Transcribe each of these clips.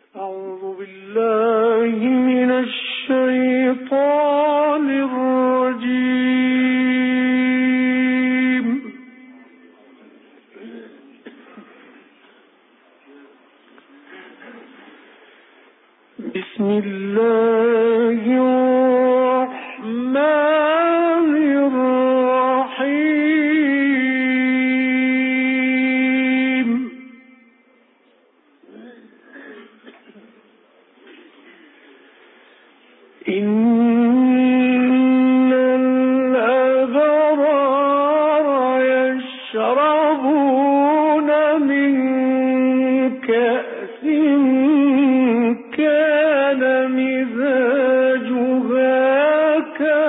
أعوذ بالله من الشيطان الرجيم. بسم الله الرحمن الرحيم. إن الأبرار يشربون من كأس كان مزاجها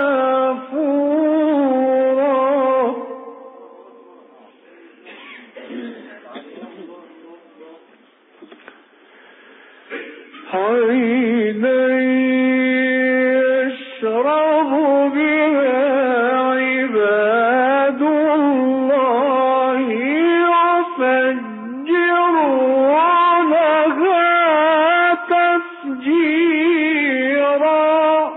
كافورا عينا يشرب بها عباد الله يفجرونها تفجيرا.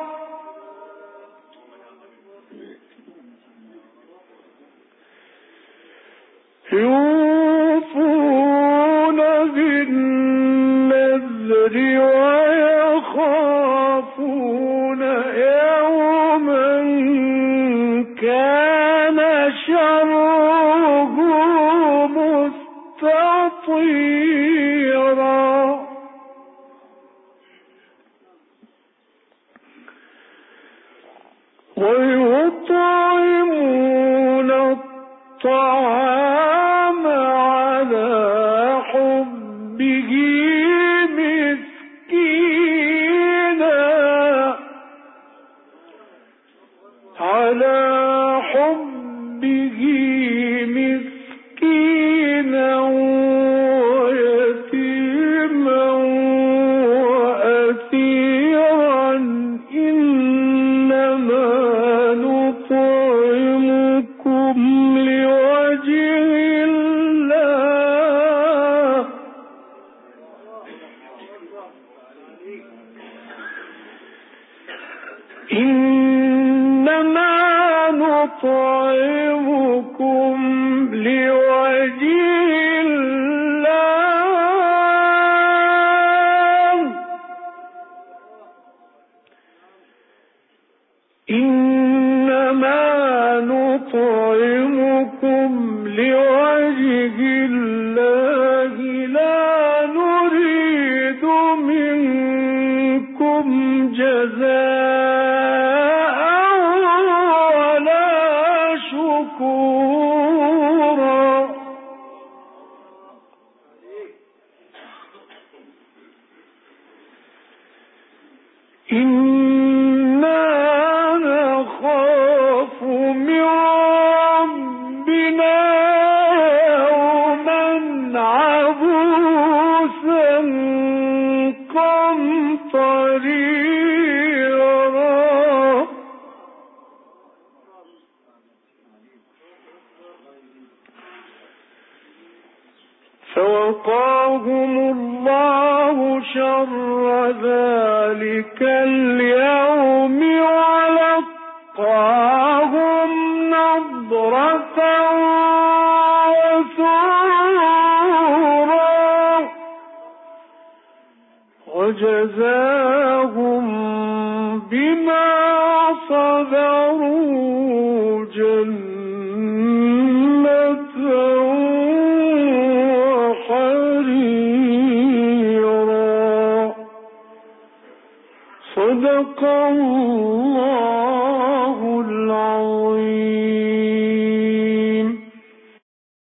يوفون بالنذر ويخافون يوما كان شره مستطيرا. ويطعمون الطعام على حبه مسكينا ويتيما وأسيرا. إنما نطعمكم لوجه الله لا نريد منكم جزاء ولا شكورا. إنا نخاف من ربنا يوما عبوسا قمطريرا. فوقاهم الله شر ذلك اليوم ولقاهم نضرة وسرورا وجزاهم بما صبروا جنة وحريرا. صدق الله العظيم.